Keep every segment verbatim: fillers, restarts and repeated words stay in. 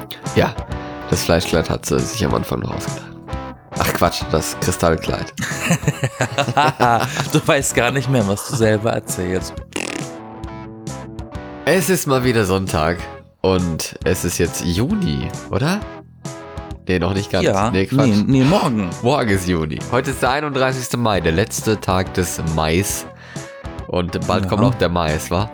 Ja, das Fleischkleid hat sie sich am Anfang noch ausgedacht. Ach Quatsch, das Kristallkleid. Du weißt gar nicht mehr, was du selber erzählst. Es ist mal wieder Sonntag und es ist jetzt Juni, oder? Nee, noch nicht ganz. Ja, nee, Quatsch. nee, nee, morgen. Morgen ist Juni. Heute ist der einunddreißigste Mai, der letzte Tag des Mais. Und bald Ja. kommt auch der Mais, wa?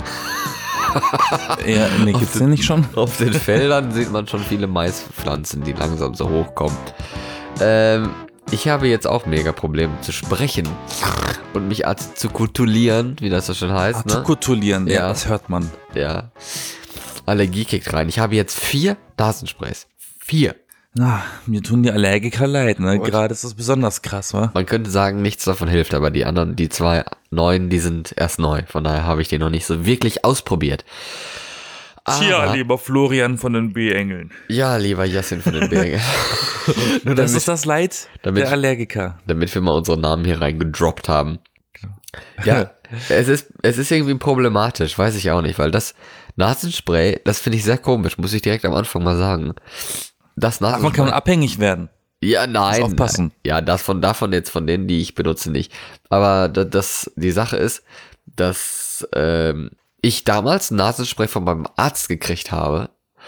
Ja, nee, gibt's den nicht schon? Auf den Feldern sieht man schon viele Maispflanzen, die langsam so hochkommen. Ähm, ich habe jetzt auch mega Probleme zu sprechen und mich artikulieren, wie das so schön heißt, ne? Artikulieren, ja, Ja. das hört man. Ja. Allergie kickt rein. Ich habe jetzt vier Nasensprays. Vier. Na, mir tun die Allergiker leid, ne? Und? Gerade ist das besonders krass, wa? Man könnte sagen, nichts davon hilft, aber die anderen, die zwei neuen, die sind erst neu. Von daher habe ich die noch nicht so wirklich ausprobiert. Aber, lieber Florian von den B-Engeln. ja, lieber Yassin von den Bergen. Nur Das damit, ist das Leid damit- der Allergiker. damit wir mal unsere Namen hier reingedroppt haben. Ja, es ist, es ist irgendwie problematisch, weiß ich auch nicht, weil das Nasenspray, das finde ich sehr komisch, muss ich direkt am Anfang mal sagen. Das Davon Nasenspray. kann man abhängig werden. Ja, nein. Muss aufpassen. Nein. Ja, das von davon jetzt, von denen, die ich benutze, nicht. Aber da- das, die Sache ist, dass ähm, ich damals ein Nasenspray von meinem Arzt gekriegt habe.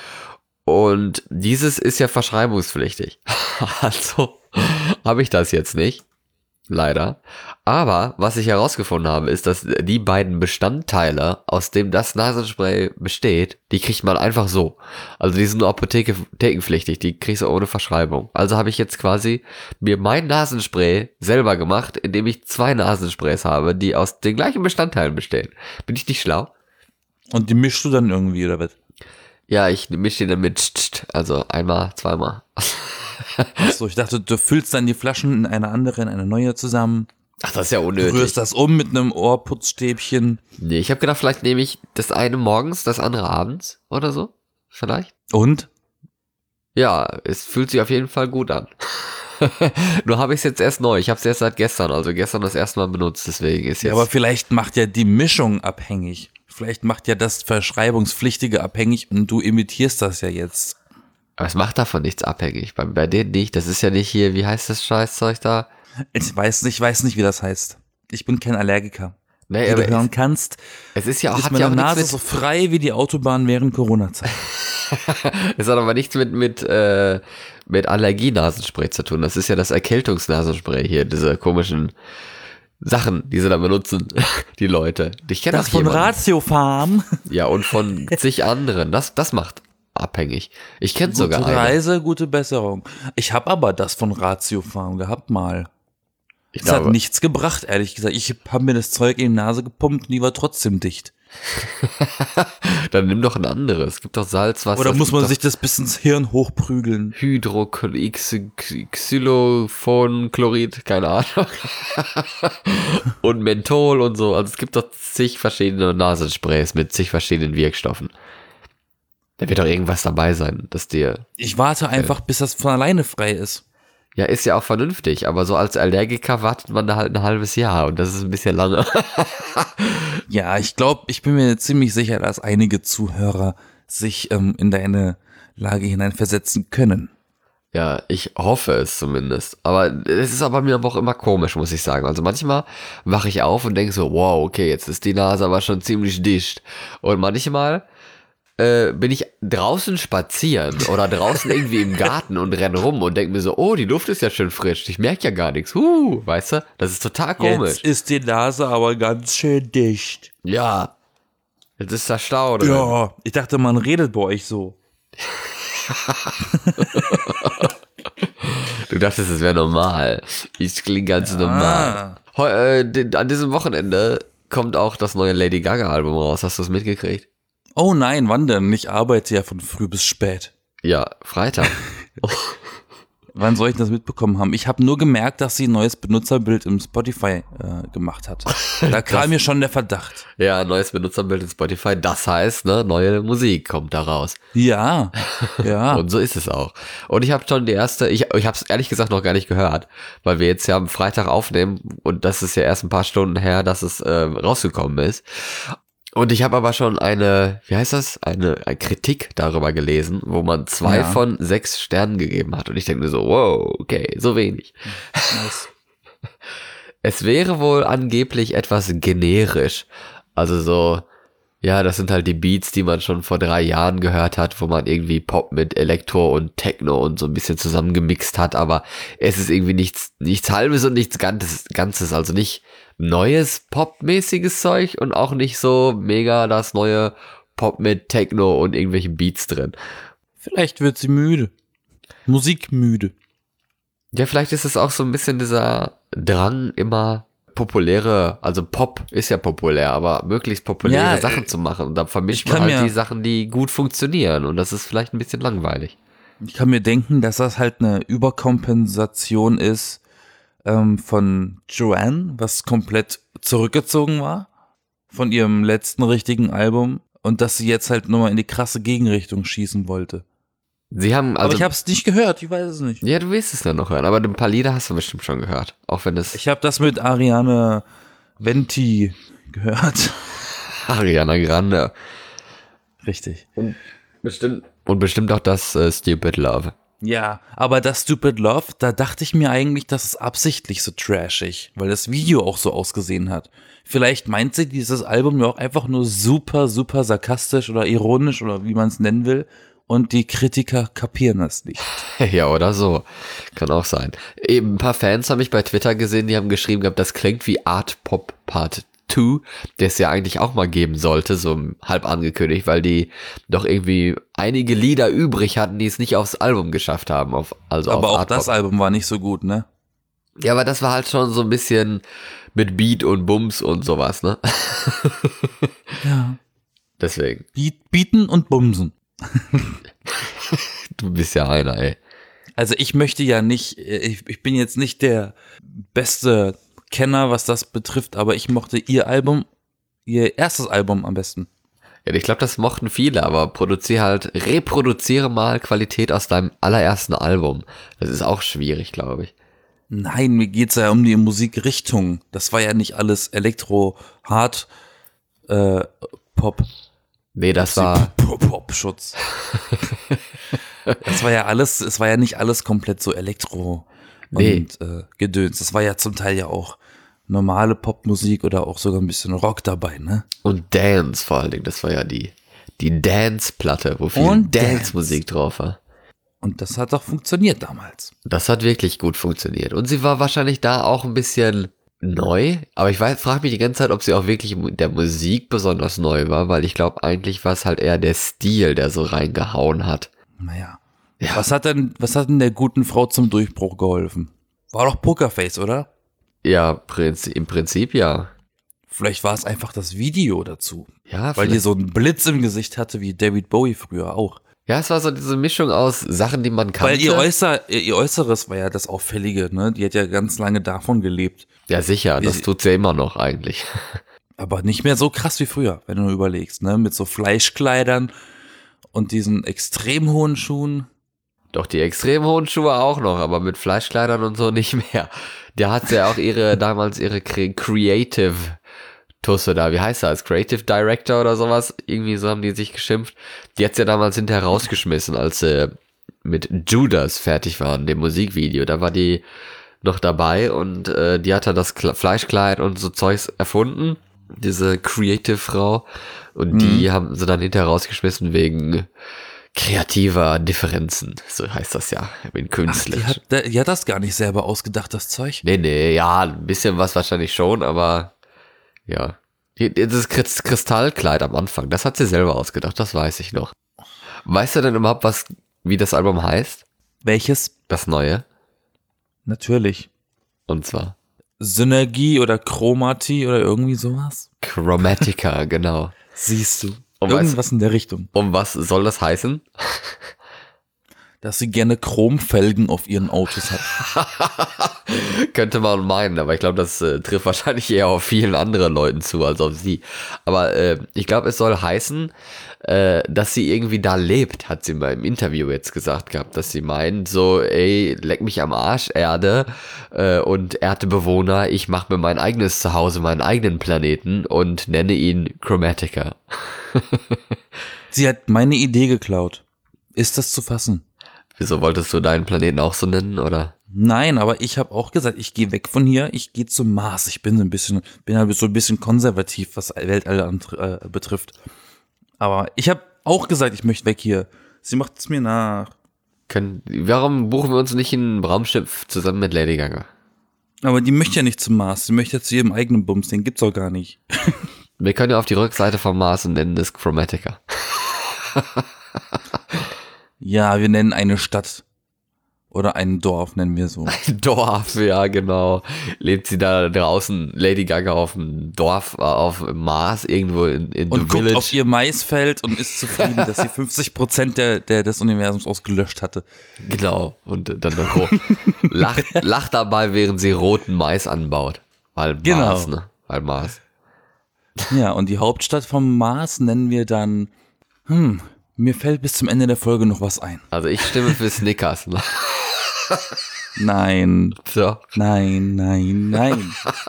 Und dieses ist ja verschreibungspflichtig. Also habe ich das jetzt nicht. Leider. Aber was ich herausgefunden habe, ist, dass die beiden Bestandteile, aus dem das Nasenspray besteht, die kriegt man einfach so. Also die sind nur Apotheke, apothekenpflichtig, die kriegst du ohne Verschreibung. Also habe ich jetzt quasi mir mein Nasenspray selber gemacht, indem ich zwei Nasensprays habe, die aus den gleichen Bestandteilen bestehen. Bin ich nicht schlau? Und die mischst du dann irgendwie, oder was? Ja, ich mische die dann mit, tsch, tsch, also einmal, zweimal. Achso, ich dachte, du füllst dann die Flaschen in eine andere, in eine neue zusammen. Ach, das ist ja Du unnötig. rührst das um mit einem Ohrputzstäbchen. Nee, ich habe gedacht, vielleicht nehme ich das eine morgens, das andere abends oder so. Vielleicht. Und? Ja, es fühlt sich auf jeden Fall gut an. Nur habe ich es jetzt erst neu. Ich habe es erst seit gestern, also gestern das erste Mal benutzt, deswegen ist jetzt... Ja, aber vielleicht macht ja die Mischung abhängig. Vielleicht macht ja das Verschreibungspflichtige abhängig und du imitierst das ja jetzt. aber es macht davon nichts abhängig. Bei, bei denen nicht. Das ist ja nicht hier, wie heißt das Scheißzeug da? Ich weiß nicht, ich weiß nicht, wie das heißt. Ich bin kein Allergiker. Nee, Wie aber du hören es, kannst, es ist ja auch, ist hat meine ja auch Nase nichts so mit, frei wie die Autobahn während Corona-Zeit. es hat aber nichts mit, mit, äh, mit Allergienasenspray zu tun. Das ist ja das Erkältungsnasenspray hier, diese komischen Sachen, die sie da benutzen, die Leute. Ich kenne Das auch von jemanden. Ratio Farm. Ja, und von zig anderen. Das, das macht abhängig. Ich kenne Gute sogar eine. Reise, gute Besserung. Ich habe aber das von Ratio Farm gehabt mal. Ich Das hat glaube, nichts gebracht, ehrlich gesagt. Ich habe mir das Zeug in die Nase gepumpt und die war trotzdem dicht. dann nimm doch ein anderes. Es gibt doch Salzwasser. Oder es muss gibt man doch sich das bis ins Hirn hochprügeln? Hydroxylophonchlorid, keine Ahnung. Und Menthol und so. Also es gibt doch zig verschiedene Nasensprays mit zig verschiedenen Wirkstoffen. Da wird doch irgendwas dabei sein, dass dir... Ich warte einfach, bis das von alleine frei ist. Ja, ist ja auch vernünftig, aber so als Allergiker wartet man da halt ein halbes Jahr und das ist ein bisschen lange. Ja, ich glaube, ich bin mir ziemlich sicher, dass einige Zuhörer sich ähm, in deine Lage hineinversetzen können. Ja, ich hoffe es zumindest. Aber es ist aber mir aber auch immer komisch, muss ich sagen. Also manchmal wache ich auf und denke so, wow, okay, jetzt ist die Nase aber schon ziemlich dicht. Und manchmal äh, bin ich draußen spazieren oder draußen irgendwie im Garten und renne rum und denke mir so, oh, die Luft ist ja schön frisch. Ich merke ja gar nichts. Huh, weißt du? Das ist total komisch. Jetzt ist die Nase aber ganz schön dicht. Ja. Jetzt ist da Stau drin. Ja, ich dachte, man redet bei euch so. Du dachtest, es wäre normal. Ich klinge ganz Ja. normal. Heu, äh, d- an diesem Wochenende kommt auch das neue Lady Gaga Album raus. Hast du es mitgekriegt? Oh nein, wann denn? Ich arbeite ja von früh bis spät. Ja, Freitag. Wann soll ich das mitbekommen haben? Ich habe nur gemerkt, dass sie ein neues Benutzerbild im Spotify äh, gemacht hat. Da kam mir schon der Verdacht. Ja, neues Benutzerbild in Spotify. Das heißt, ne, neue Musik kommt da raus. Ja, ja. Und so ist es auch. Und ich habe schon die erste, ich, ich habe es ehrlich gesagt noch gar nicht gehört, weil wir jetzt ja am Freitag aufnehmen und das ist ja erst ein paar Stunden her, dass es äh, rausgekommen ist. Und ich habe aber schon eine, wie heißt das, eine, eine Kritik darüber gelesen, wo man zwei Ja. von sechs Sternen gegeben hat. Und ich denke mir so, wow, okay, so wenig. Nice. Es wäre wohl angeblich etwas generisch. Also so, ja, das sind halt die Beats, die man schon vor drei Jahren gehört hat, wo man irgendwie Pop mit Elektro und Techno und so ein bisschen zusammengemixt hat, aber es ist irgendwie nichts, nichts Halbes und nichts Ganzes, Ganzes, also nicht neues Pop-mäßiges Zeug und auch nicht so mega das neue Pop mit Techno und irgendwelchen Beats drin. Vielleicht wird sie müde. Musikmüde. Ja, vielleicht ist es auch so ein bisschen dieser Drang, immer populäre, also Pop ist ja populär, aber möglichst populäre Ja, Sachen zu machen. Und da vermischt ich man kann halt mir- die Sachen, die gut funktionieren. Und das ist vielleicht ein bisschen langweilig. Ich kann mir denken, dass das halt eine Überkompensation ist ähm, von Joanne, was komplett zurückgezogen war von ihrem letzten richtigen Album und dass sie jetzt halt nochmal in die krasse Gegenrichtung schießen wollte. Sie haben, also, Aber ich habe es nicht gehört, ich weiß es nicht. ja, du wirst es ja noch hören, aber ein paar Lieder hast du bestimmt schon gehört. Auch wenn es Ich habe das mit Ariane Venti gehört. Ariana Grande. Richtig. Und bestimmt, und bestimmt auch das äh, Stupid Love. Ja, aber das Stupid Love, da dachte ich mir eigentlich, das ist absichtlich so trashig, weil das Video auch so ausgesehen hat. Vielleicht meint sie dieses Album ja auch einfach nur super, super sarkastisch oder ironisch oder wie man es nennen will und die Kritiker kapieren das nicht. Ja, oder so. Kann auch sein. Eben ein paar Fans habe ich bei Twitter gesehen, die haben geschrieben gehabt, das klingt wie Art Pop Part zwei, der es ja eigentlich auch mal geben sollte, so halb angekündigt, weil die doch irgendwie einige Lieder übrig hatten, die es nicht aufs Album geschafft haben. Auf, also Aber auf auch Art das Pop. Album war nicht so gut, ne? Ja, aber das war halt schon so ein bisschen mit Beat und Bums und sowas, ne? Ja. Deswegen. Biet, bieten und bumsen. Du bist ja einer, ey. Also ich möchte ja nicht, ich, ich bin jetzt nicht der beste Kenner, was das betrifft, aber ich mochte ihr Album, ihr erstes Album am besten. Ja, ich glaube, das mochten viele, aber produziere halt, reproduziere mal Qualität aus deinem allerersten Album. Das ist auch schwierig, glaube ich. Nein, mir geht's ja um die Musikrichtung. Das war ja nicht alles Elektro, Hard, äh, Pop. Nee, das war, Pop-Schutz. Das war ja alles, es war ja nicht alles komplett so Elektro Nee. und äh, Gedöns. Das war ja zum Teil ja auch normale Popmusik oder auch sogar ein bisschen Rock dabei, ne? und Dance vor allen Dingen, das war ja die, die Dance-Platte, wo viel Und Dance-Musik drauf war. Und das hat auch funktioniert damals. Das hat wirklich gut funktioniert. Und sie war wahrscheinlich da auch ein bisschen neu, aber ich frage mich die ganze Zeit, ob sie auch wirklich der Musik besonders neu war, weil ich glaube, eigentlich war es halt eher der Stil, der so reingehauen hat. Naja. Ja. Was hat denn, was hat denn der guten Frau zum Durchbruch geholfen? War doch Pokerface, oder? Ja, Prinz, im Prinzip ja. Vielleicht war es einfach das Video dazu. Ja, Weil die vielleicht- so einen Blitz im Gesicht hatte, wie David Bowie früher auch. ja, es war so diese Mischung aus Sachen, die man kannte. Weil ihr, Äußer, ihr Äußeres war ja das Auffällige, ne? Die hat ja ganz lange davon gelebt. Ja, sicher, das Wie- tut sie ja immer noch eigentlich. Aber nicht mehr so krass wie früher, wenn du überlegst, ne? Mit so Fleischkleidern und diesen extrem hohen Schuhen. Doch die extrem hohen Schuhe auch noch, aber mit Fleischkleidern und so nicht mehr. Da hat sie ja auch ihre, damals ihre Cre- Creative Tusse da, wie heißt das? Creative Director oder sowas? Irgendwie so haben die sich geschimpft. Die hat's ja damals hinterher rausgeschmissen, als sie mit Judas fertig waren, dem Musikvideo. Da war die noch dabei und äh, die hat dann das Kle- Fleischkleid und so Zeugs erfunden, diese Creative Frau. Und die haben sie dann hinterher rausgeschmissen wegen kreativer Differenzen. So heißt das ja, ich bin Ach, Künstler. die hat, die hat das gar nicht selber ausgedacht, das Zeug. Nee, nee, ja, ein bisschen was wahrscheinlich schon, aber ja. Die- die- Das Krist- Kristallkleid am Anfang, das hat sie selber ausgedacht, das weiß ich noch. Weißt du denn überhaupt, was, wie das Album heißt? Welches? Das neue? Natürlich. Und zwar Synergie oder Chromatie oder irgendwie sowas? Chromatica, genau. Siehst du. Und Irgendwas in der Richtung. Um was soll das heißen? dass sie gerne Chromfelgen auf ihren Autos hat. Könnte man meinen, aber ich glaube, das äh, trifft wahrscheinlich eher auf vielen anderen Leuten zu, als auf sie. Aber äh, ich glaube, es soll heißen, äh, dass sie irgendwie da lebt, hat sie mal im Interview jetzt gesagt gehabt, dass sie meint, so, ey, leck mich am Arsch, Erde äh, und Erdebewohner, ich mache mir mein eigenes Zuhause, meinen eigenen Planeten und nenne ihn Chromatica. Sie hat meine Idee geklaut. Ist das zu fassen? Wieso wolltest du deinen Planeten auch so nennen, oder? Nein, aber ich habe auch gesagt, ich gehe weg von hier, ich gehe zum Mars. Ich bin so ein bisschen, bin halt so ein bisschen konservativ, was Weltall äh, betrifft. Aber ich habe auch gesagt, ich möchte weg hier. Sie macht es mir nach. Können, warum buchen wir uns nicht ein Raumschiff zusammen mit Lady Gaga? Aber die möchte ja nicht zum Mars, die möchte ja zu ihrem eigenen Bums, den gibt's auch gar nicht. Wir können ja auf die Rückseite vom Mars und nennen das Chromatica. Ja, wir nennen eine Stadt. Oder ein Dorf, nennen wir so. Dorf, ja, genau. Lebt sie da draußen, Lady Gaga, auf dem Dorf, auf dem Mars, irgendwo in, in Und the guckt Village. auf ihr Maisfeld und ist zufrieden, dass sie fünfzig Prozent der, der, des Universums ausgelöscht hatte. Genau. Und dann noch lacht, lacht dabei, während sie roten Mais anbaut. Weil Genau. Mars, ne? Weil Mars. Ja, und die Hauptstadt vom Mars nennen wir dann, hm, mir fällt bis zum Ende der Folge noch was ein. Also ich stimme für Snickers. Ne? Nein, So. nein, nein, nein.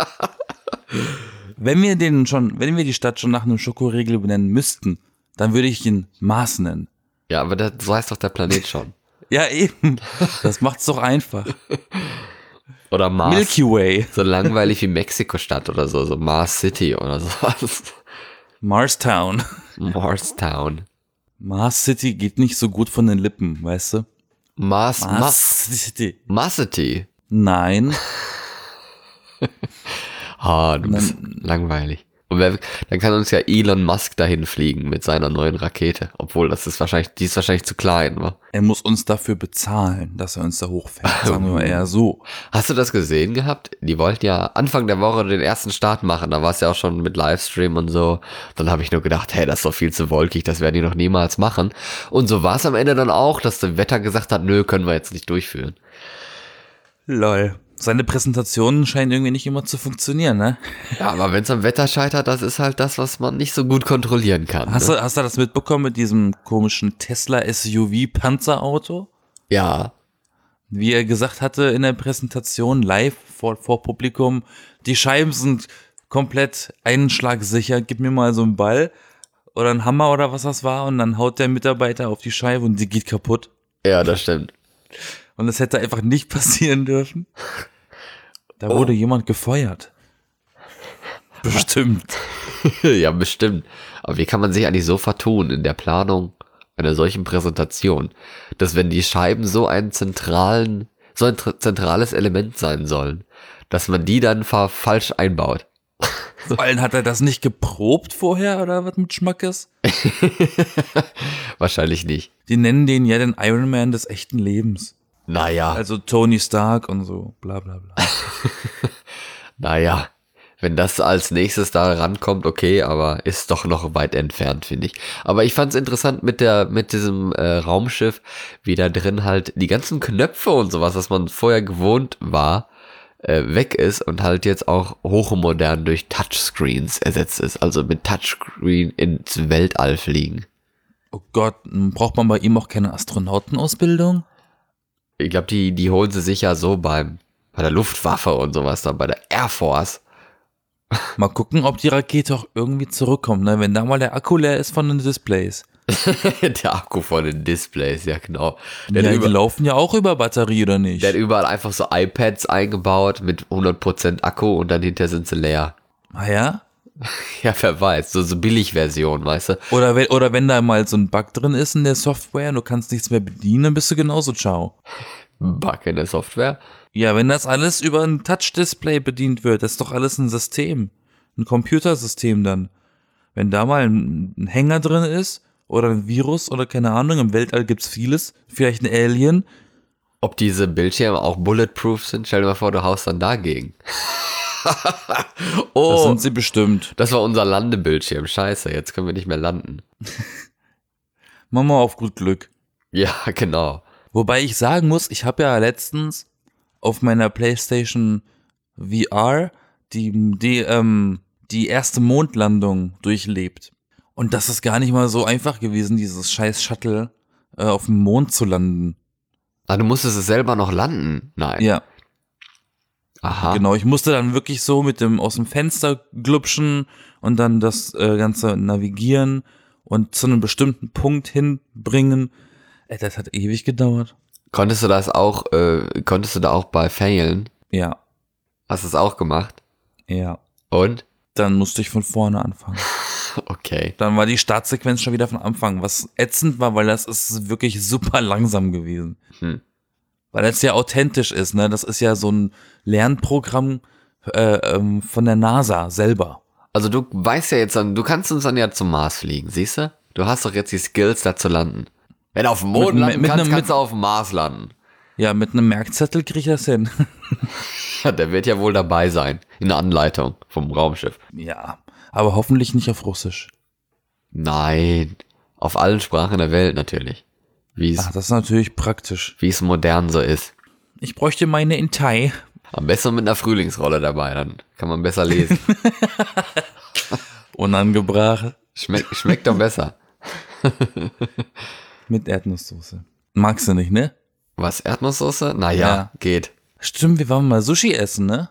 Wenn wir den schon, wenn wir die Stadt schon nach einem Schokoriegel benennen müssten, dann würde ich ihn Mars nennen. Ja, aber das, so heißt doch der Planet schon. Ja, eben. Das macht's doch einfach. Oder Mars. Milky Way. So langweilig wie Mexiko-Stadt oder so, so Mars City oder sowas. Marstown. Marstown. Mars City geht nicht so gut von den Lippen, weißt du? Mars, Mars Mars, City. Mars City. Nein. Ah, du bist Dann- langweilig. Und wer, dann kann uns ja Elon Musk dahin fliegen mit seiner neuen Rakete. Obwohl, das ist wahrscheinlich, die ist wahrscheinlich zu klein, wa? Er muss uns dafür bezahlen, dass er uns da hochfährt. Sagen wir mal eher so. Hast du das gesehen gehabt? Die wollten ja Anfang der Woche den ersten Start machen. Da war es ja auch schon mit Livestream und so. Dann habe ich nur gedacht, hey, das ist doch viel zu wolkig. Das werden die noch niemals machen. Und so war es am Ende dann auch, dass das Wetter gesagt hat, nö, können wir jetzt nicht durchführen. Lol. Seine Präsentationen scheinen irgendwie nicht immer zu funktionieren, ne? Ja, aber wenn es am Wetter scheitert, das ist halt das, was man nicht so gut kontrollieren kann. Hast Ne? du, hast du das mitbekommen mit diesem komischen Tesla S U V Panzerauto? Ja. Wie er gesagt hatte in der Präsentation live vor, vor Publikum, die Scheiben sind komplett einschlagsicher, gib mir mal so einen Ball oder einen Hammer oder was das war und dann haut der Mitarbeiter auf die Scheibe und die geht kaputt. Ja, das stimmt. Und das hätte einfach nicht passieren dürfen. Da Oh. wurde jemand gefeuert. Bestimmt. Ja, bestimmt. Aber wie kann man sich eigentlich so vertun in der Planung einer solchen Präsentation, dass wenn die Scheiben so einen zentralen, so ein tr- zentrales Element sein sollen, dass man die dann fa- falsch einbaut? Vor allem hat er das nicht geprobt vorher oder was mit Schmackes? Wahrscheinlich nicht. Die nennen den ja den Iron Man des echten Lebens. Naja, Also Tony Stark und so, bla bla bla. naja. Wenn das als nächstes da rankommt, okay, aber ist doch noch weit entfernt, finde ich. Aber ich fand es interessant mit der, mit diesem äh, Raumschiff, wie da drin halt die ganzen Knöpfe und sowas, was man vorher gewohnt war, äh, weg ist und halt jetzt auch hochmodern durch Touchscreens ersetzt ist. Also mit Touchscreen ins Weltall fliegen. Oh Gott, braucht man bei ihm auch keine Astronautenausbildung? Ich glaube, die, die holen sie sich ja so beim, bei der Luftwaffe und sowas dann, bei der Air Force. Mal gucken, ob die Rakete auch irgendwie zurückkommt, ne? Wenn da mal der Akku leer ist von den Displays. Der Akku von den Displays, ja genau. Der, Ja, hat die über, laufen ja auch über Batterie, oder nicht? der hat überall einfach so iPads eingebaut mit hundert Prozent Akku und dann hinterher sind sie leer. Ah ja? Ja, wer weiß, so, so Billigversion, weißt du? Oder wenn, oder wenn da mal so ein Bug drin ist in der Software und du kannst nichts mehr bedienen, dann bist du genauso ciao. Bug in der Software. Ja, wenn das alles über ein Touch-Display bedient wird, das ist doch alles ein System. Ein Computersystem dann. Wenn da mal ein, ein Hänger drin ist oder ein Virus oder keine Ahnung, im Weltall gibt's vieles, vielleicht ein Alien. Ob diese Bildschirme auch bulletproof sind, stell dir mal vor, du haust dann dagegen. Das Oh, sind sie bestimmt. das war unser Landebildschirm. Scheiße, jetzt können wir nicht mehr landen. Mach mal auf gut Glück. Ja, genau. Wobei ich sagen muss, ich habe ja letztens auf meiner PlayStation V R die, die, ähm, die erste Mondlandung durchlebt. Und das ist gar nicht mal so einfach gewesen, dieses scheiß Shuttle äh, auf dem Mond zu landen. Ah, du musstest es selber noch landen? Nein. Ja. Aha. Genau, ich musste dann wirklich so mit dem aus dem Fenster glupschen und dann das äh, Ganze navigieren und zu einem bestimmten Punkt hinbringen. Ey, das hat ewig gedauert. Konntest du das auch, äh, konntest du da auch bei failen? Ja, Hast du es auch gemacht? ja. Und? Dann musste ich von vorne anfangen. Okay. Dann war die Startsequenz schon wieder von Anfang, was ätzend war, weil das ist wirklich super langsam gewesen. Hm. Weil das ja authentisch ist, ne? Das ist ja so ein Lernprogramm äh, ähm, von der NASA selber. Also du weißt ja jetzt, dann, du kannst uns dann ja zum Mars fliegen, siehst du? Du hast doch jetzt die Skills, da zu landen. Wenn du auf dem Mond Mit- landen mit kannst, einem- kannst du auf dem Mars landen. Ja, mit einem Merkzettel krieg ich das hin. Ja, der wird ja wohl dabei sein, in der Anleitung vom Raumschiff. Ja, aber hoffentlich nicht auf Russisch. Nein, auf allen Sprachen der Welt natürlich. Wie Ach, es, das ist natürlich praktisch. wie es modern so ist. Ich bräuchte meine in Thai. Am besten mit einer Frühlingsrolle dabei, dann kann man besser lesen. Unangebracht. Schmeck, schmeckt doch besser. Mit Erdnusssoße. Magst du nicht, ne? Was, Erdnusssoße? Naja, Ja. geht. Stimmt, wir waren mal Sushi essen, ne?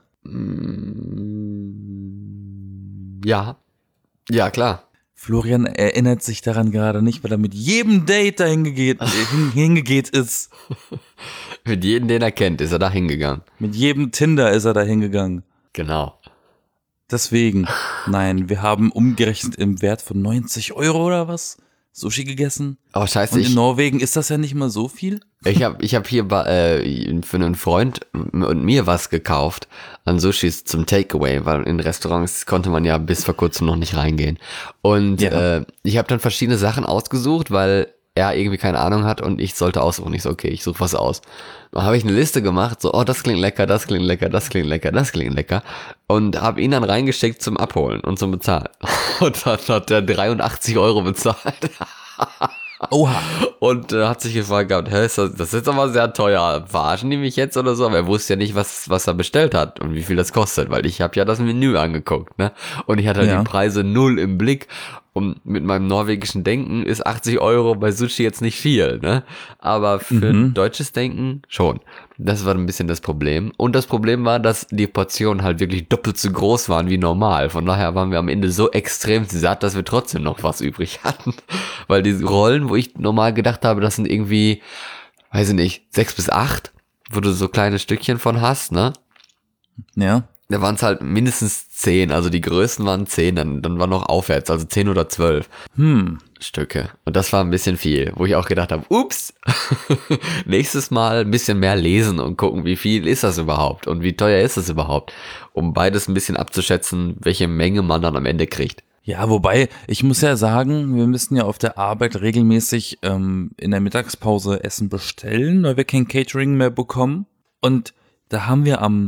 Ja. Ja, klar. Florian erinnert sich daran gerade nicht, weil er mit jedem Date dahin gegeht, äh, hin, hingegeht ist. Mit jedem, den er kennt, ist er da hingegangen. Mit jedem Tinder ist er da hingegangen. Genau. Deswegen, nein, wir haben umgerechnet im Wert von neunzig Euro oder was Sushi gegessen. Aber scheiße, Und in ich, Norwegen ist das ja nicht mal so viel. ich habe ich hab hier bei, äh, für einen Freund und mir was gekauft an Sushis zum Takeaway, weil in Restaurants konnte man ja bis vor kurzem noch nicht reingehen. Und Ja. äh, ich habe dann verschiedene Sachen ausgesucht, weil er irgendwie keine Ahnung hat und ich sollte aussuchen. Ich so, okay, ich suche was aus. Dann habe ich eine Liste gemacht, so, oh, das klingt lecker, das klingt lecker, das klingt lecker, das klingt lecker. Und habe ihn dann reingeschickt zum Abholen und zum Bezahlen. Und dann hat er dreiundachtzig Euro bezahlt. Oha. Und äh, hat sich gefragt gehabt, hä, ist das, das ist jetzt aber sehr teuer. Verarschen die mich jetzt oder so? Aber er wusste ja nicht, was, was er bestellt hat und wie viel das kostet, weil ich habe ja das Menü angeguckt, ne? Und ich hatte halt Ja. die Preise null im Blick. Und mit meinem norwegischen Denken ist achtzig Euro bei Sushi jetzt nicht viel, ne? Aber für Mhm. deutsches Denken schon. Das war ein bisschen das Problem. Und das Problem war, dass die Portionen halt wirklich doppelt so groß waren wie normal. Von daher waren wir am Ende so extrem satt, dass wir trotzdem noch was übrig hatten. Weil die Rollen, wo ich normal gedacht habe, das sind irgendwie, weiß ich nicht, sechs bis acht, wo du so kleine Stückchen von hast, ne? Ja. Da waren es halt mindestens zehn, also die größten waren zehn, dann, dann war noch aufwärts, also zehn oder zwölf Hm. Stücke. Und das war ein bisschen viel, wo ich auch gedacht habe, ups, nächstes Mal ein bisschen mehr lesen und gucken, wie viel ist das überhaupt und wie teuer ist das überhaupt, um beides ein bisschen abzuschätzen, welche Menge man dann am Ende kriegt. Ja, wobei, ich muss ja sagen, wir müssen ja auf der Arbeit regelmäßig ähm, in der Mittagspause Essen bestellen, weil wir kein Catering mehr bekommen. Und da haben wir am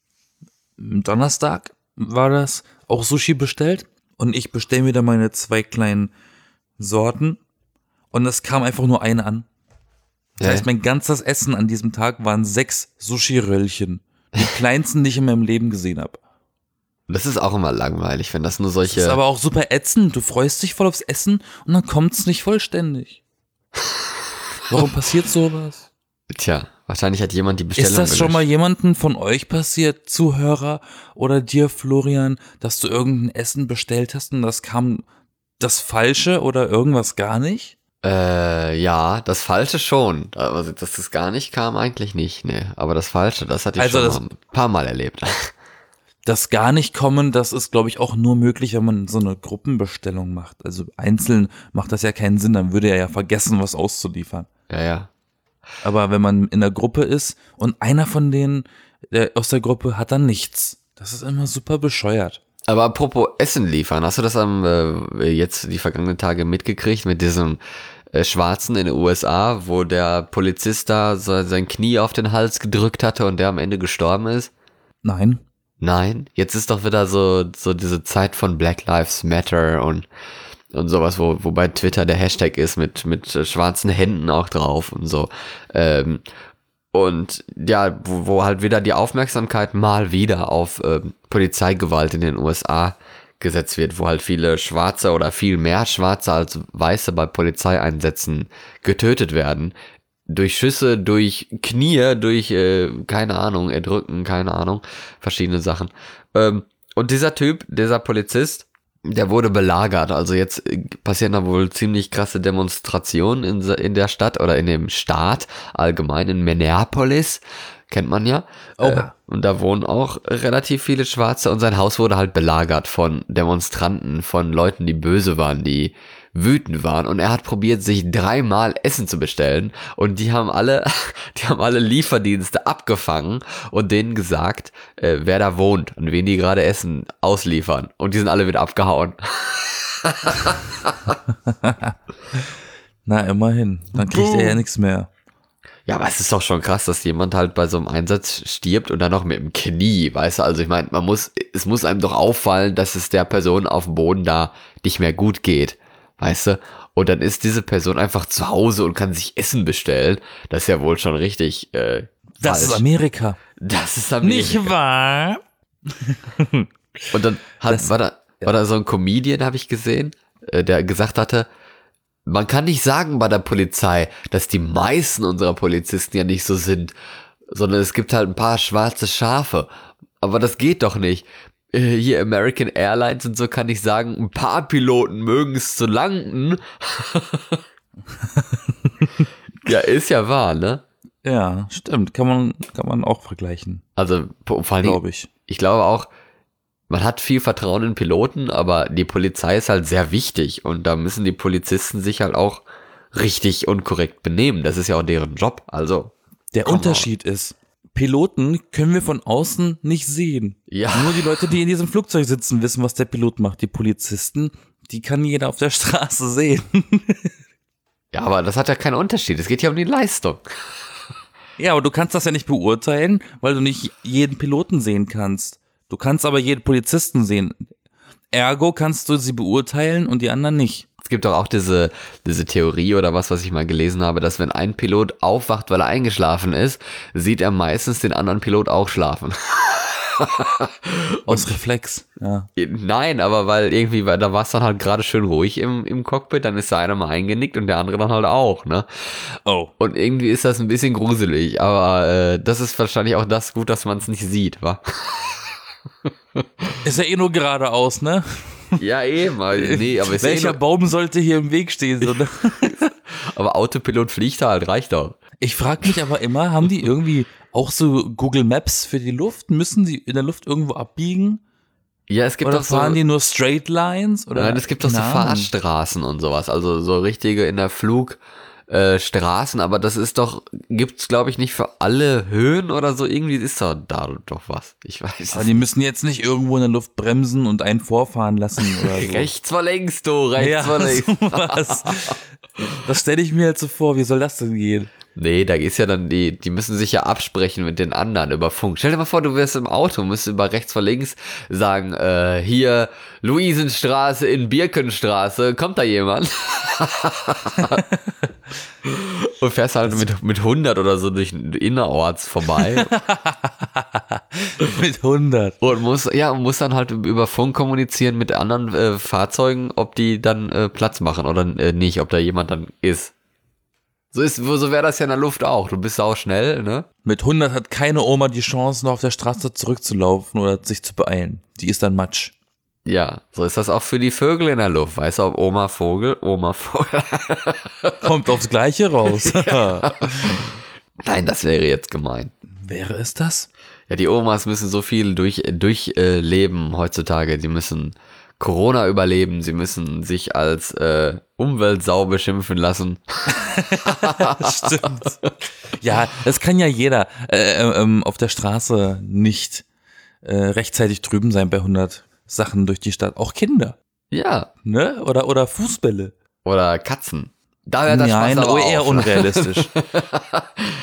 Donnerstag, war das, auch Sushi bestellt. Und ich bestelle mir da meine zwei kleinen Sorten. Und es kam einfach nur eine an. Das Ja. heißt, mein ganzes Essen an diesem Tag waren sechs Sushi-Röllchen. Die kleinsten, die ich in meinem Leben gesehen habe. Das ist auch immer langweilig, wenn das nur Das solche... ist aber auch super ätzend. Du freust dich voll aufs Essen und dann kommt's nicht vollständig. Warum passiert sowas? Tja, wahrscheinlich hat jemand die Bestellung Ist das schon gelöscht. mal jemanden von euch passiert, Zuhörer oder dir, Florian, dass du irgendein Essen bestellt hast und das kam das Falsche oder irgendwas gar nicht? Äh, ja, das Falsche schon. Aber dass das gar nicht kam, eigentlich nicht, ne. Aber das Falsche, das hatte ich Also schon das- mal ein paar Mal erlebt. Das gar nicht kommen, das ist, glaube ich, auch nur möglich, wenn man so eine Gruppenbestellung macht. Also einzeln macht das ja keinen Sinn, dann würde er ja vergessen, was auszuliefern. Ja, ja. Aber wenn man in der Gruppe ist und einer von denen der aus der Gruppe hat dann nichts, das ist immer super bescheuert. Aber apropos Essen liefern, hast du das am äh, jetzt die vergangenen Tage mitgekriegt mit diesem äh, Schwarzen in den U S A, wo der Polizist da so, sein Knie auf den Hals gedrückt hatte und der am Ende gestorben ist? Nein. Nein, jetzt ist doch wieder so so diese Zeit von Black Lives Matter und und sowas, wo, wo bei Twitter der Hashtag ist mit, mit äh, schwarzen Händen auch drauf und so. Ähm, und ja, wo, wo halt wieder die Aufmerksamkeit mal wieder auf ähm, Polizeigewalt in den U S A gesetzt wird, wo halt viele Schwarze oder viel mehr Schwarze als Weiße bei Polizeieinsätzen getötet werden. Durch Schüsse, durch Knie, durch, äh, keine Ahnung, Erdrücken, keine Ahnung, verschiedene Sachen. Ähm, und dieser Typ, dieser Polizist, der wurde belagert. Also jetzt passieren da wohl ziemlich krasse Demonstrationen in, in der Stadt oder in dem Staat allgemein, in Minneapolis, kennt man ja. Oh. Äh, und da wohnen auch relativ viele Schwarze und sein Haus wurde halt belagert von Demonstranten, von Leuten, die böse waren, die wütend waren, und er hat probiert, sich dreimal Essen zu bestellen, und die haben alle, die haben alle Lieferdienste abgefangen und denen gesagt, äh, wer da wohnt und wen die gerade Essen ausliefern, und die sind alle wieder abgehauen. Na, immerhin. Dann kriegt er ja nichts mehr. Ja, aber es ist doch schon krass, dass jemand halt bei so einem Einsatz stirbt und dann noch mit dem Knie, weißt du, also ich meine, man muss, es muss einem doch auffallen, dass es der Person auf dem Boden da nicht mehr gut geht. Weißt du? Und dann ist diese Person einfach zu Hause und kann sich Essen bestellen. Das ist ja wohl schon richtig äh, Das falsch. ist Amerika. Das ist Amerika. Nicht wahr? Und dann hat, Das- war, da, war da so ein Comedian, habe ich gesehen, äh, der gesagt hatte, man kann nicht sagen bei der Polizei, dass die meisten unserer Polizisten ja nicht so sind, sondern es gibt halt ein paar schwarze Schafe. Aber das geht doch nicht. Hier American Airlines und so kann ich sagen, ein paar Piloten mögen es zu landen. Ja, ist ja wahr, ne? Ja, stimmt. Kann man, kann man auch vergleichen, Also vor allem, glaube ich. ich glaube auch, man hat viel Vertrauen in Piloten, aber die Polizei ist halt sehr wichtig und da müssen die Polizisten sich halt auch richtig und korrekt benehmen. Das ist ja auch deren Job, also. Der Come Unterschied ist, Piloten können wir von außen nicht sehen. Ja. Nur die Leute, die in diesem Flugzeug sitzen, wissen, was der Pilot macht. Die Polizisten, die kann jeder auf der Straße sehen. Ja, aber das hat ja keinen Unterschied. Es geht ja um die Leistung. Ja, aber du kannst das ja nicht beurteilen, weil du nicht jeden Piloten sehen kannst. Du kannst aber jeden Polizisten sehen. Ergo kannst du sie beurteilen und die anderen nicht. Es gibt doch auch diese, diese Theorie oder was, was ich mal gelesen habe, dass wenn ein Pilot aufwacht, weil er eingeschlafen ist, sieht er meistens den anderen Pilot auch schlafen. Aus Reflex, ja. Nein, aber weil irgendwie, weil da war es dann halt gerade schön ruhig im, im Cockpit, dann ist da einer mal eingenickt und der andere dann halt auch, ne? Oh. Und irgendwie ist das ein bisschen gruselig, aber äh, das ist wahrscheinlich auch das gut, dass man es nicht sieht, wa? Ist ja eh nur geradeaus, ne? Ja, eben. aber- Nee, aber ist eh Welcher nur, Baum sollte hier im Weg stehen? So, ne? aber Autopilot fliegt da halt, reicht doch. Ich frage mich aber immer, haben die irgendwie auch so Google Maps für die Luft? Müssen die in der Luft irgendwo abbiegen? Ja, es gibt Oder doch so. fahren die nur Straight Lines? Oder? Nein, es gibt doch so Keine Ahnung. Fahrstraßen und sowas, also so richtige in der Flug äh, Straßen, aber das ist doch, gibt's glaube ich nicht für alle Höhen oder so, irgendwie ist da, da doch was. Ich weiß es Aber die müssen jetzt nicht irgendwo in der Luft bremsen und einen vorfahren lassen oder so. Rechts vor links, du, rechts Ja, vor links. sowas. Das stelle ich mir halt so vor. Wie soll das denn gehen? Nee, da ist ja dann, die, die müssen sich ja absprechen mit den anderen über Funk. Stell dir mal vor, du wärst im Auto, müsstest über rechts vor links sagen, äh, hier, Luisenstraße in Birkenstraße, kommt da jemand? Und fährst halt mit, mit hundert oder so durch den innerorts vorbei Mit hundert. und muss, ja, und muss dann halt über Funk kommunizieren mit anderen äh, Fahrzeugen, ob die dann äh, Platz machen oder äh, nicht, ob da jemand dann ist. So ist, so wäre das ja in der Luft auch. Du bist auch schnell, ne? Mit hundert hat keine Oma die Chance, noch auf der Straße zurückzulaufen oder sich zu beeilen. Die ist dann Matsch. Ja, so ist das auch für die Vögel in der Luft. Weißt du, ob Oma Vogel, Oma Vogel. Kommt aufs Gleiche raus. Nein, das wäre jetzt gemein. Wäre es das? Ja, die Omas müssen so viel durch, durch äh, leben heutzutage. Die müssen Corona überleben. Sie müssen sich als äh, Umweltsau beschimpfen lassen. Stimmt. Ja, das kann ja jeder äh, ähm, auf der Straße nicht äh, rechtzeitig drüben sein bei hundert Sachen durch die Stadt. Auch Kinder, Ja, ne? Oder, oder Fußbälle. oder Katzen. Da hört das Ja, Spaß ein, aber eher auf. unrealistisch.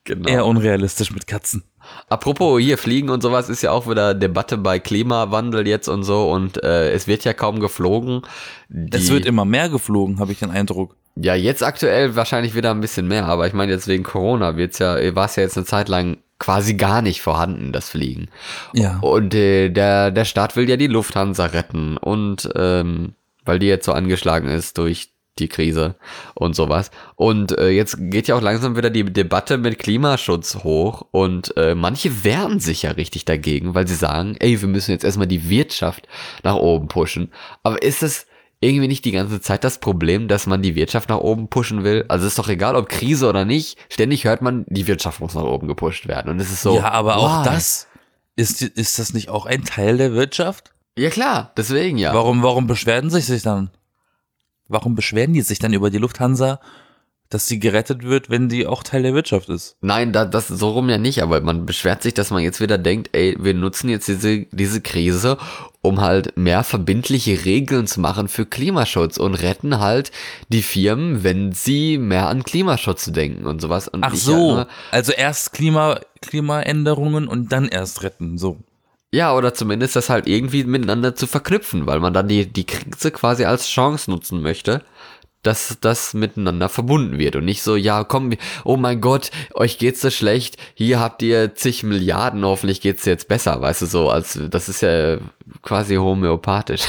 Genau. Eher unrealistisch mit Katzen. Apropos hier Fliegen und sowas ist ja auch wieder Debatte bei Klimawandel jetzt und so und äh, es wird ja kaum geflogen. Die, Es wird immer mehr geflogen, habe ich den Eindruck. ja, jetzt aktuell wahrscheinlich wieder ein bisschen mehr, aber ich meine jetzt wegen Corona wird's ja, war es ja jetzt eine Zeit lang quasi gar nicht vorhanden, das Fliegen. Ja. Und äh, der, der Staat will ja die Lufthansa retten und ähm, weil die jetzt so angeschlagen ist durch die Krise und sowas. Und äh, jetzt geht ja auch langsam wieder die Debatte mit Klimaschutz hoch und äh, manche wehren sich ja richtig dagegen, weil sie sagen, ey, wir müssen jetzt erstmal die Wirtschaft nach oben pushen. Aber ist es irgendwie nicht die ganze Zeit das Problem, dass man die Wirtschaft nach oben pushen will? Also ist doch egal, ob Krise oder nicht, ständig hört man, die Wirtschaft muss nach oben gepusht werden. Und es ist so, ja, aber auch why? das, ist, ist das nicht auch ein Teil der Wirtschaft? Ja klar, deswegen ja. Warum, warum beschweren sich sich dann? Warum beschweren die sich dann über die Lufthansa, dass sie gerettet wird, wenn die auch Teil der Wirtschaft ist? Nein, da, das so rum ja nicht, aber man beschwert sich, dass man jetzt wieder denkt, ey, wir nutzen jetzt diese, diese Krise, um halt mehr verbindliche Regeln zu machen für Klimaschutz und retten halt die Firmen, wenn sie mehr an Klimaschutz denken und sowas. Und Ach ich so, halt also erst Klima, Klimaänderungen und dann erst retten, so. ja, oder zumindest das halt irgendwie miteinander zu verknüpfen, weil man dann die, die Krise quasi als Chance nutzen möchte, dass das miteinander verbunden wird und nicht so, ja, komm, oh mein Gott, euch geht's so schlecht, hier habt ihr zig Milliarden, hoffentlich geht's dir jetzt besser, weißt du, so, als, das ist ja quasi homöopathisch.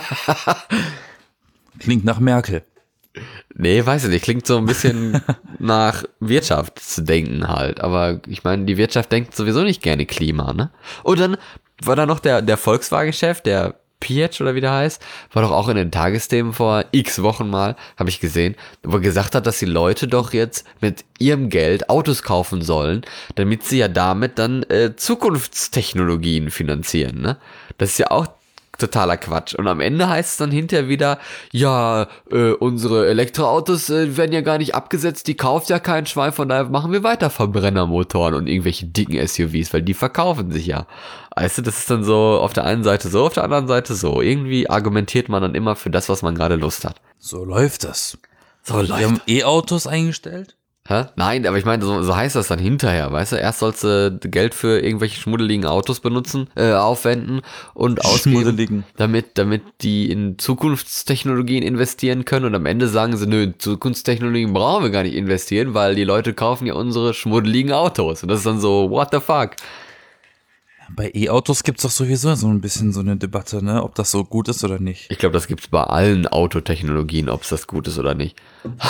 Klingt nach Merkel. Nee, weiß ich nicht, klingt so ein bisschen nach Wirtschaft zu denken halt, aber ich meine, die Wirtschaft denkt sowieso nicht gerne Klima, ne? Und dann war da noch der, der Volkswagen-Chef, der Pietsch oder wie der heißt, war doch auch in den Tagesthemen vor x Wochen mal, habe ich gesehen, wo er gesagt hat, dass die Leute doch jetzt mit ihrem Geld Autos kaufen sollen, damit sie ja damit dann äh, Zukunftstechnologien finanzieren, ne? Das ist ja auch totaler Quatsch. Und am Ende heißt es dann hinterher wieder, ja, äh, unsere Elektroautos äh, werden ja gar nicht abgesetzt, die kauft ja kein Schwein, von daher machen wir weiter Verbrennermotoren und irgendwelche dicken S U Vs, weil die verkaufen sich ja. Weißt du, das ist dann so auf der einen Seite so, auf der anderen Seite so. Irgendwie argumentiert man dann immer für das, was man gerade Lust hat. So läuft das. So läuft Wir haben E-Autos eingestellt? Hä? Nein, aber ich meine, so, so heißt das dann hinterher, weißt du? Erst sollst du Geld für irgendwelche schmuddeligen Autos benutzen, äh, aufwenden und ausgeben, Schmuddeligen. damit, damit die in Zukunftstechnologien investieren können und am Ende sagen sie, nö, in Zukunftstechnologien brauchen wir gar nicht investieren, weil die Leute kaufen ja unsere schmuddeligen Autos. Und das ist dann so, what the fuck? Bei E-Autos gibt's doch sowieso so ein bisschen so eine Debatte, ne, ob das so gut ist oder nicht. Ich glaube, das gibt's bei allen Autotechnologien, ob es das gut ist oder nicht.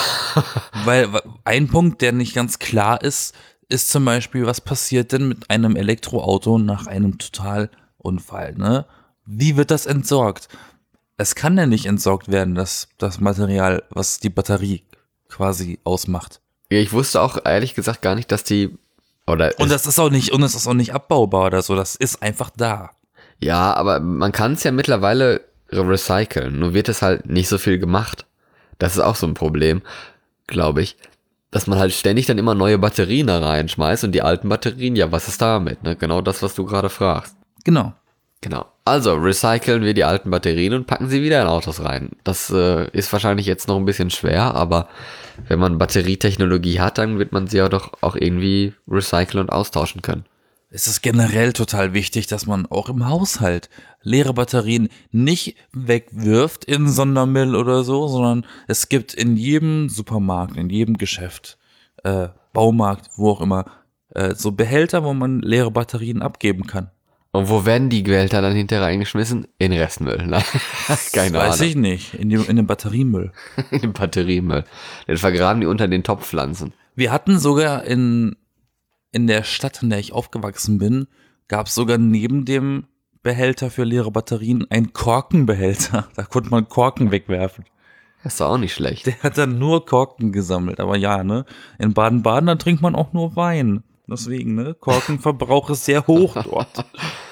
Weil ein Punkt, der nicht ganz klar ist, ist zum Beispiel, was passiert denn mit einem Elektroauto nach einem Totalunfall, ne? Wie wird das entsorgt? Es kann ja nicht entsorgt werden, das, das Material, was die Batterie quasi ausmacht. Ja, ich wusste auch ehrlich gesagt gar nicht, dass die oder Und es- das ist auch nicht, und das ist auch nicht abbaubar oder so, das ist einfach da. ja, aber man kann es ja mittlerweile recyceln, nur wird es halt nicht so viel gemacht. Das ist auch so ein Problem, glaube ich, dass man halt ständig dann immer neue Batterien da reinschmeißt und die alten Batterien, ja, was ist damit, ne? Genau das, was du gerade fragst. Genau. Genau. Also recyceln wir die alten Batterien und packen sie wieder in Autos rein. Das äh, ist wahrscheinlich jetzt noch ein bisschen schwer, aber wenn man Batterietechnologie hat, dann wird man sie ja doch auch irgendwie recyceln und austauschen können. Es ist generell total wichtig, dass man auch im Haushalt leere Batterien nicht wegwirft in Sondermüll oder so, sondern es gibt in jedem Supermarkt, in jedem Geschäft, äh, Baumarkt, wo auch immer, äh, so Behälter, wo man leere Batterien abgeben kann. Und wo werden die Behälter dann hinterher reingeschmissen? In Restmüll. Nein, keine Weiß Ahnung. ich nicht, in, dem, in den Batteriemüll. In den Batteriemüll. Den vergraben die unter den Topfpflanzen. Wir hatten sogar in, in der Stadt, in der ich aufgewachsen bin, gab es sogar neben dem Behälter für leere Batterien einen Korkenbehälter. Da konnte man Korken wegwerfen. Das ist doch auch nicht schlecht. Der hat dann nur Korken gesammelt. Aber ja, ne? In Baden-Baden, da trinkt man auch nur Wein. Deswegen, ne? Korkenverbrauch ist sehr hoch dort.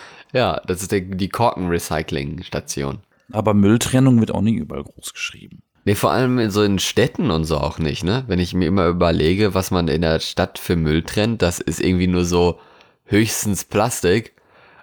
Ja, das ist der, die Korken-Recycling-Station. Aber Mülltrennung wird auch nicht überall groß geschrieben. Nee, vor allem in so in Städten und so auch nicht, ne? Wenn ich mir immer überlege, was man in der Stadt für Müll trennt, das ist irgendwie nur so höchstens Plastik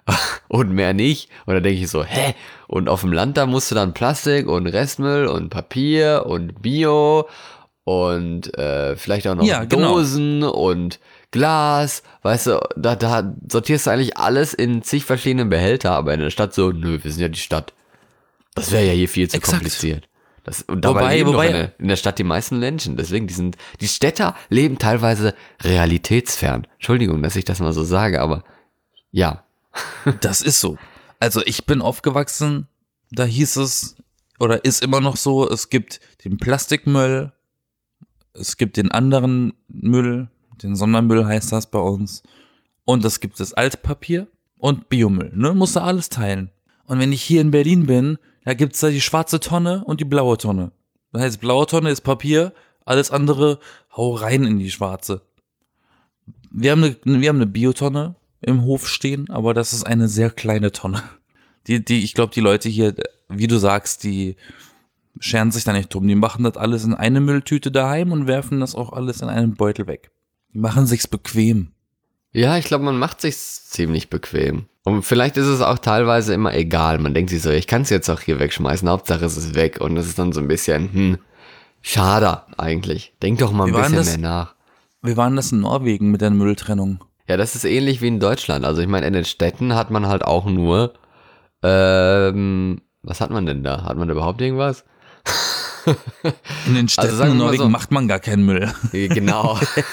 und mehr nicht. Und da denke ich so, hä? Und auf dem Land, da musst du dann Plastik und Restmüll und Papier und Bio und äh, vielleicht auch noch Ja, genau. Dosen und Glas, weißt du, da, da sortierst du eigentlich alles in zig verschiedenen Behälter, aber in der Stadt so, nö, wir sind ja die Stadt. Das wäre ja hier viel zu Exakt. kompliziert. Das, und dabei Wobei- leben wobei- doch in der, in der Stadt die meisten Menschen. Deswegen, die sind, die Städter leben teilweise realitätsfern. Entschuldigung, dass ich das mal so sage, aber ja. Das ist so. Also ich bin aufgewachsen, da hieß es, oder ist immer noch so, es gibt den Plastikmüll, es gibt den anderen Müll, den Sondermüll heißt das bei uns, und es gibt das Altpapier und Biomüll, ne, musst du alles teilen. Und wenn ich hier in Berlin bin, da gibt's da die schwarze Tonne und die blaue Tonne. Das heißt, blaue Tonne ist Papier, alles andere hau rein in die schwarze. Wir haben eine, wir haben eine Biotonne im Hof stehen, aber das ist eine sehr kleine Tonne. Die, die, ich glaube, die Leute hier, wie du sagst, die scheren sich da nicht drum. Die machen das alles in eine Mülltüte daheim und werfen das auch alles in einen Beutel weg. Die machen sich's bequem. Ja, ich glaube, man macht sich's ziemlich bequem. Und vielleicht ist es auch teilweise immer egal. Man denkt sich so, ich kann es jetzt auch hier wegschmeißen, Hauptsache es ist weg. Und es ist dann so ein bisschen, hm, schade eigentlich. Denk doch mal ein Wie war bisschen das? mehr nach. Wir waren das in Norwegen mit der Mülltrennung. Ja, das ist ähnlich wie in Deutschland. Also ich meine, in den Städten hat man halt auch nur, ähm, was hat man denn da? Hat man da überhaupt irgendwas? In den Städten sagen wir in mal Norwegen so- macht man gar keinen Müll. Genau.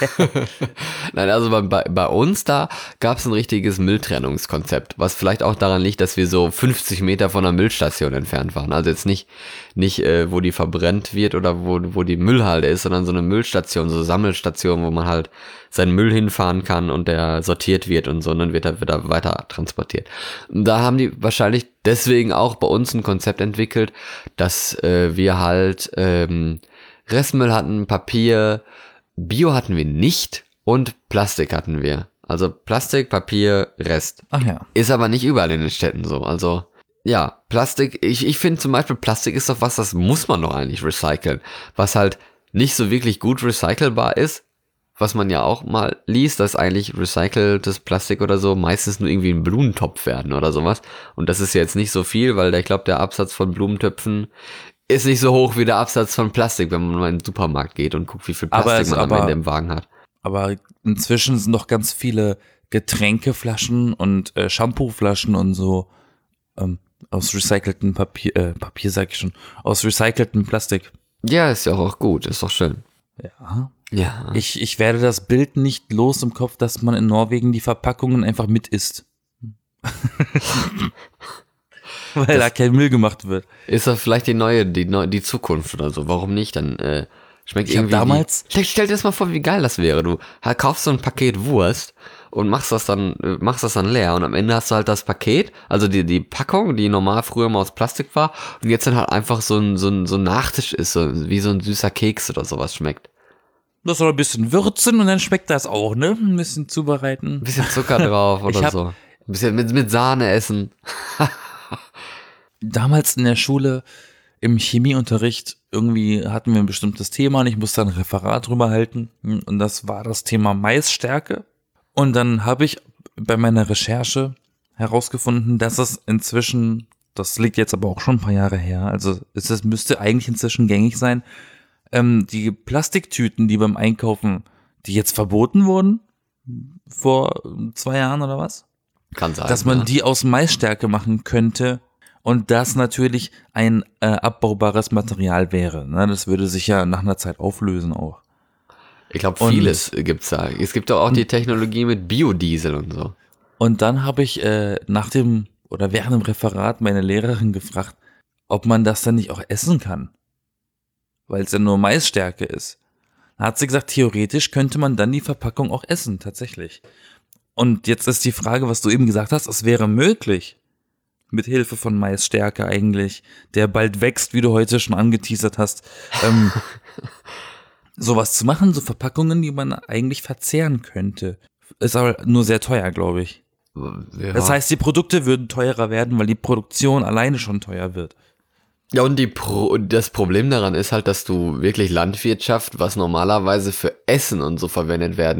Nein, also bei, bei, bei uns da gab es ein richtiges Mülltrennungskonzept, was vielleicht auch daran liegt, dass wir so fünfzig Meter von der Müllstation entfernt waren. Also jetzt nicht, nicht äh, wo die verbrennt wird oder wo, wo die Müllhalde ist, sondern so eine Müllstation, so Sammelstation, wo man halt seinen Müll hinfahren kann und der sortiert wird und so, und dann wird er wieder weiter transportiert. Und da haben die wahrscheinlich deswegen auch bei uns ein Konzept entwickelt, dass äh, wir halt ähm, Restmüll hatten, Papier, Bio hatten wir nicht und Plastik hatten wir. Also Plastik, Papier, Rest. Ach ja. Ist aber nicht überall in den Städten so. Also ja, Plastik, ich, ich finde zum Beispiel, Plastik ist doch was, das muss man doch eigentlich recyceln. Was halt nicht so wirklich gut recycelbar ist, was man ja auch mal liest, dass eigentlich recyceltes Plastik oder so meistens nur irgendwie ein Blumentopf werden oder sowas. Und das ist jetzt nicht so viel, weil ich glaube, der Absatz von Blumentöpfen ist nicht so hoch wie der Absatz von Plastik, wenn man mal in den Supermarkt geht und guckt, wie viel Aber Plastik es- man am aber- Ende im Wagen hat. Aber inzwischen sind noch ganz viele Getränkeflaschen und äh, Shampooflaschen und so ähm, aus recyceltem Papier, äh, Papier sag ich schon, aus recyceltem Plastik. Ja, ist ja auch gut, ist doch schön. Ja. Ja. Ich, ich werde das Bild nicht los im Kopf, dass man in Norwegen die Verpackungen einfach mit isst. Weil da kein Müll gemacht wird. Ist das vielleicht die neue, die neue, die Zukunft oder so? Warum nicht? Dann äh, schmeckt Ich hab irgendwie. damals- Wie, stell, stell dir das mal vor, wie geil das wäre. Du ha- kaufst so ein Paket Wurst und machst das dann, äh, machst das dann leer und am Ende hast du halt das Paket, also die die Packung, die normal früher mal aus Plastik war und jetzt dann halt einfach so ein so ein so ein Nachtisch ist, so wie so ein süßer Keks oder sowas schmeckt. Das soll ein bisschen würzen und dann schmeckt das auch, ne? Ein bisschen zubereiten. Ein bisschen Zucker drauf Ich oder hab- so. Ein bisschen mit mit Sahne essen. Damals in der Schule im Chemieunterricht irgendwie hatten wir ein bestimmtes Thema und ich musste ein Referat drüber halten und das war das Thema Maisstärke. Und dann habe ich bei meiner Recherche herausgefunden, dass es inzwischen, das liegt jetzt aber auch schon ein paar Jahre her, also es ist, müsste eigentlich inzwischen gängig sein, ähm, die Plastiktüten, die beim Einkaufen, die jetzt verboten wurden, vor zwei Jahren oder was? Kann sein. Dass man ja. die aus Maisstärke machen könnte und das natürlich ein äh, abbaubares Material wäre. Ne? Das würde sich ja nach einer Zeit auflösen auch. Ich glaube, Und- vieles gibt's da. Es gibt doch auch die Technologie mit Biodiesel und so. Und dann habe ich äh, nach dem oder während dem Referat meine Lehrerin gefragt, ob man das dann nicht auch essen kann. Weil es ja nur Maisstärke ist. Da hat sie gesagt, theoretisch könnte man dann die Verpackung auch essen, tatsächlich. Und jetzt ist die Frage, was du eben gesagt hast, es wäre möglich, mit Hilfe von Maisstärke eigentlich, der bald wächst, wie du heute schon angeteasert hast, ähm, sowas zu machen, so Verpackungen, die man eigentlich verzehren könnte. Ist aber nur sehr teuer, glaube ich. Ja. Das heißt, die Produkte würden teurer werden, weil die Produktion alleine schon teuer wird. Ja, und die Pro das Problem daran ist halt, dass du wirklich Landwirtschaft, was normalerweise für Essen und so verwendet werden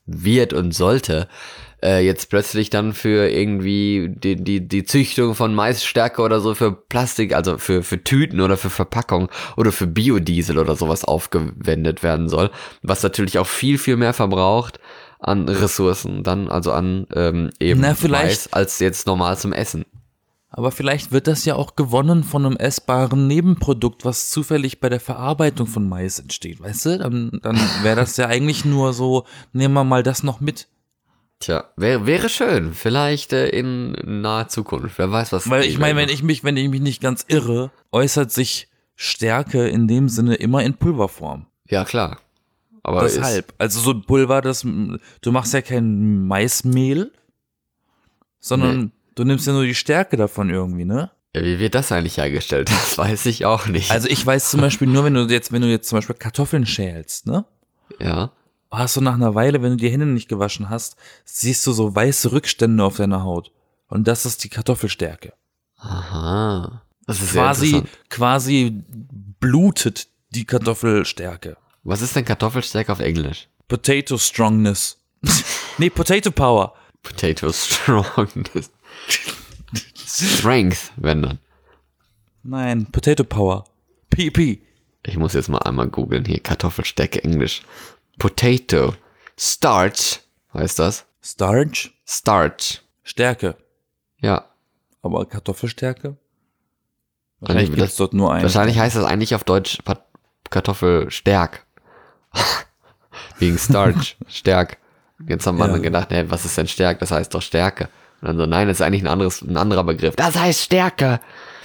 wird und sollte, äh, jetzt plötzlich dann für irgendwie die, die, die Züchtung von Maisstärke oder so für Plastik, also für, für Tüten oder für Verpackung oder für Biodiesel oder sowas aufgewendet werden soll, was natürlich auch viel, viel mehr verbraucht an Ressourcen dann, also an ähm, eben Na, vielleicht- Mais, als jetzt normal zum Essen. Aber vielleicht wird das ja auch gewonnen von einem essbaren Nebenprodukt, was zufällig bei der Verarbeitung von Mais entsteht, weißt du? Dann, dann wäre das ja eigentlich nur so, nehmen wir mal das noch mit. Tja, wäre wäre schön, vielleicht äh, in naher Zukunft, wer weiß was. Weil die ich meine, Welt wenn ich mich, wenn ich mich nicht ganz irre, äußert sich Stärke in dem Sinne immer in Pulverform. macht. Ja, klar. Aber Deshalb. Also so ein Pulver, das, du machst ja kein Maismehl, sondern Nee. du nimmst ja nur die Stärke davon irgendwie, ne? Ist, ja, wie wird das eigentlich hergestellt? Das weiß ich auch nicht. Also ich weiß zum Beispiel nur, wenn du jetzt, wenn du jetzt zum Beispiel Kartoffeln schälst, ne? ja. Hast du nach einer Weile, wenn du die Hände nicht gewaschen hast, siehst du so weiße Rückstände auf deiner Haut. Und das ist die Kartoffelstärke. Aha. Das ist sehr Quasi, interessant. quasi blutet die Kartoffelstärke. Was ist denn Kartoffelstärke auf Englisch? Potato Strongness. Nee, Potato Power. Potato Strongness. Strength, wenn dann. Nein, Potato Power. P P. Ich muss jetzt mal einmal googeln hier. Kartoffelstärke Englisch. Potato. Starch. Heißt das? Starch. Starch. Stärke. Ja. Aber Kartoffelstärke? Wahrscheinlich das- gibt es dort nur einen. Wahrscheinlich heißt das eigentlich auf Deutsch Pat- Kartoffelstärk. Wegen Starch. Stärk. Jetzt haben wir Ja. dann gedacht, hey, was ist denn Stärk? Das heißt doch Stärke. Und dann so, nein, das ist eigentlich ein anderes, ein anderer Begriff. Das heißt Stärke.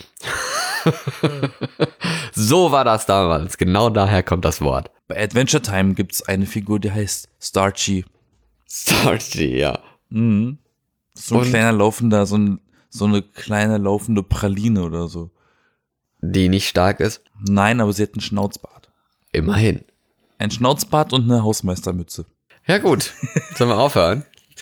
So war das damals. Genau daher kommt das Wort. Bei Adventure Time gibt es eine Figur, die heißt Starchy. Starchy, ja. So ein Und- kleiner laufender, so, ein, so eine kleine laufende Praline oder so. Die nicht stark ist. Nein, aber sie hat einen Schnauzbart. Immerhin. Ein Schnauzbart und eine Hausmeistermütze. Ja gut. Sollen wir aufhören?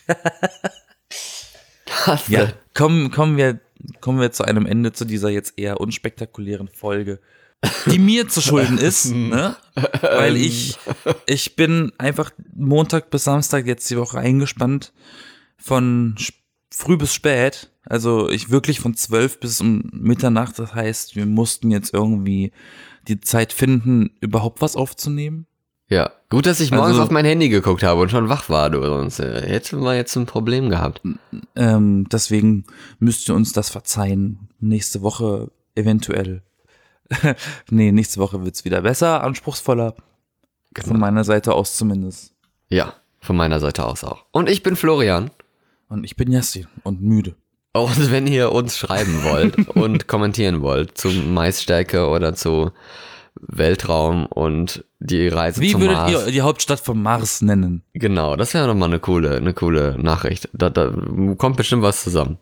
Das, Ja, äh, kommen, kommen, wir, kommen wir zu einem Ende zu dieser jetzt eher unspektakulären Folge, die mir zu schulden ist, ne? Weil ich, ich bin einfach Montag bis Samstag jetzt die Woche eingespannt von sch- früh bis spät. Also ich wirklich von zwölf bis um Mitternacht. Das heißt, wir mussten jetzt irgendwie die Zeit finden, überhaupt was aufzunehmen. Ja, gut, dass ich morgens Also- auf mein Handy geguckt habe und schon wach war, du, sonst äh, hätten wir jetzt ein Problem gehabt. Ähm, deswegen müsst ihr uns das verzeihen. Nächste Woche eventuell. Nee, nächste Woche wird's wieder besser, anspruchsvoller. Von meiner Seite aus zumindest. Ja, von meiner Seite aus auch. Und ich bin Florian. Und ich bin Yassin und müde. Und wenn ihr uns schreiben wollt und kommentieren wollt zu Maisstärke oder zu Weltraum und die Reise Wie zum würdet Mars. ihr die Hauptstadt vom Mars nennen? Genau, das wäre nochmal eine coole, eine coole Nachricht. Da, da kommt bestimmt was zusammen.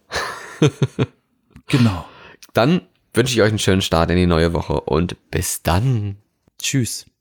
Genau. Dann wünsche ich euch einen schönen Start in die neue Woche und bis dann. Tschüss.